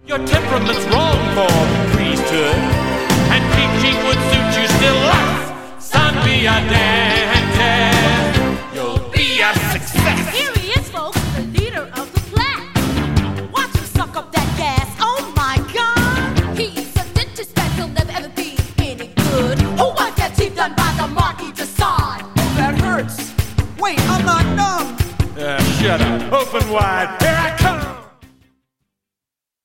Your temperament's wrong for the priesthood, and teaching would suit you still less. Son, be a dentist, you'll be a success. Here he is, folks, the leader of the pack. Watch him suck up that gas, oh my God. He's a dentist that he'll never ever be any good. Who wants their teeth done by the Marquis de Sade? Oh, that hurts. Wait, I'm not numb. Shut up, open wide, here I come.